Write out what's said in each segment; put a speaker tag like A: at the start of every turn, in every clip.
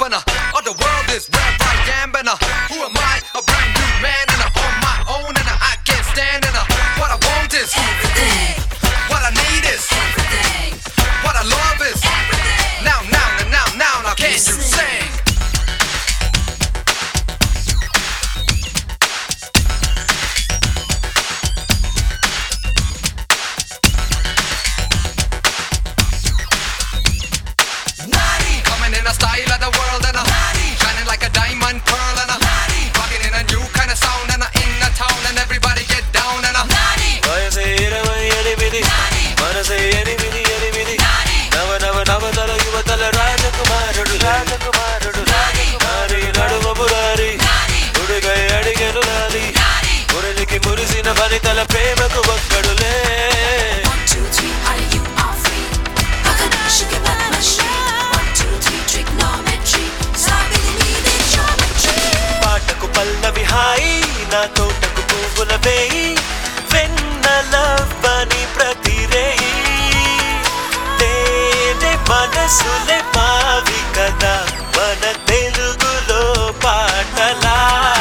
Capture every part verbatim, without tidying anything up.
A: and uh, oh, the world is where I am, and uh, who am I? A brand new man, and uh, on my own, and uh, I can't stand, and uh, what I want is
B: everything.
A: What I need is
B: everything.
A: What I love is
B: everything.
A: Now, now, now, now, now, now, can you sing? Coming in a style of the world, and uh, shining like a diamond pearl, and uh, rocking in a new kind of sound, and uh, in the town, and everybody get down, and uh,
C: వయసే ఇరవై ఎనిమిది మనసే ఎనిమిది ఎనిమిది నవ నవ నవతల యువతల రాజకుమారుడు రాజకుమారుడు నారి నడుమ మురారి ఉడుగై అడిగెను నాది మురళికి మురిసిన వనితల ప్రేమకు ఒక్కడులే
B: One, two, three, are you all free? Hakanashi ke badmashi. One, two, three, trigonometry. Sabili needed geometry.
C: పాటకు పల్లవి హాయి నా తోటకు పువ్వుల వేయి వెన్నెల పని ప్రతి రేయి తేనె మనసులే మావి కదా మన తెలుగులో పాటలా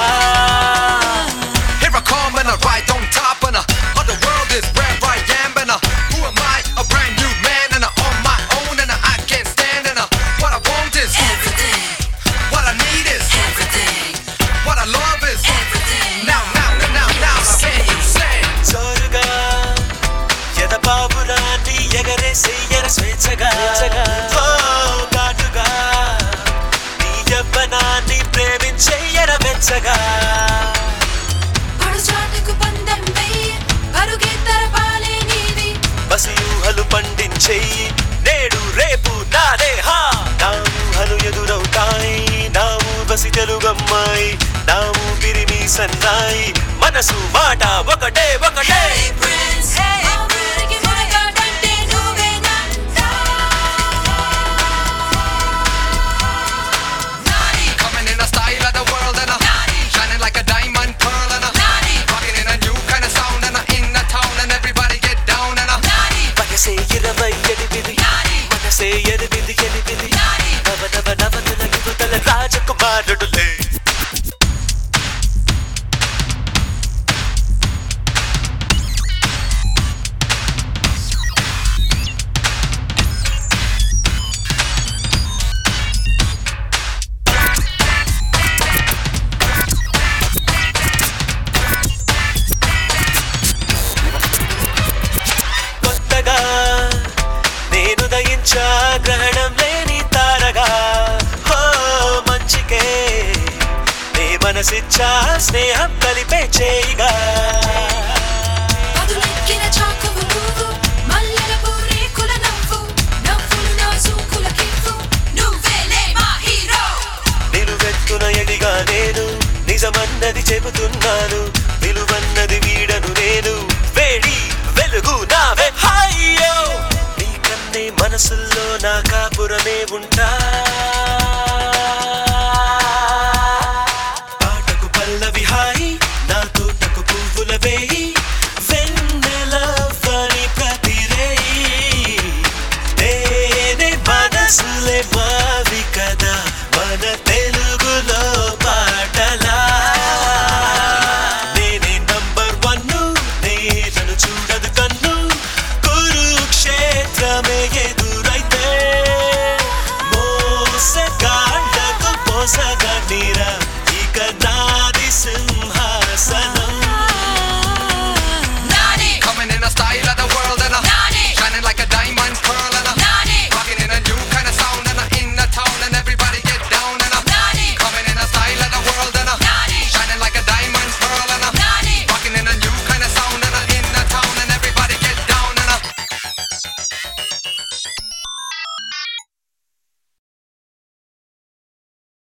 A: here I come and I ride on top, and uh, oh, the world is where I am, and uh, who am I? A brand new man, and uh, on my own, and uh, I can't stand, and uh, what I want is
B: Everything.
A: what I need is
B: Everything.
A: what I love is
B: Everything.
A: now, now, now, now, now, can you sing?
C: జోరుగా ఎద పావురాన్ని ఎగరేసే ఎర స్వేచ్ఛగా ఓ ఘాటుగా నీ యవ్వనాన్ని ప్రేమించే ఎర వెచ్చగా
B: పడుచాటుకు పందెం వేయి. పరుగెత్తర పాలే నీది.
C: బసి ఊహలు పండించేయి నేడు రేపు నాదే హా నా ఊహలు ఎదురవుతాయి నా ఊబసి తెలుగమ్మాయి నా ఊపిరి మీ సన్నాయి మనసు మాట ఒకటే ఒకటే
B: Hey Prince. మా ఊరికి మొనగాడంటే నువ్వేనంట.
A: Coming in a style of the world, and uh, shining like a diamond pearl, and uh, rocking in a new kind of sound, and uh, in the town, and everybody get down, and uh,
C: వయసే ఇరవై ఎనిమిది మనసే ఎనిమిది ఎనిమిది నవ నవ నవతల యువతల రాజకుమారుడులే కొత్తగా నేను దయించా గ్రహణం లేని తారగా హో మంచికే నే మనసిచ్చా స్నేహం కలిపే చేయిగా
B: పదులెక్కిన చాకువు నువ్వు. మల్లెల పూరేకుల నవ్వు. నవ్వులు నా సూకుల కివ్వు. నువ్వేలే మా హీరో.
C: నిలువెత్తున ఎదిగా నేను నిజమన్నది చెబుతున్నాను విలువన్నది వీడను నేను వేడి వెలుగు నావే హాయ్యో నీకన్నే మనసుల్లో నా కాపురమే ఉంటా పాటకు పల్లవి హాయి నా తోటకు పువ్వుల వేయి వెన్నెల పని ప్రతి రేయి తేనె మనసులే మావి కదా మన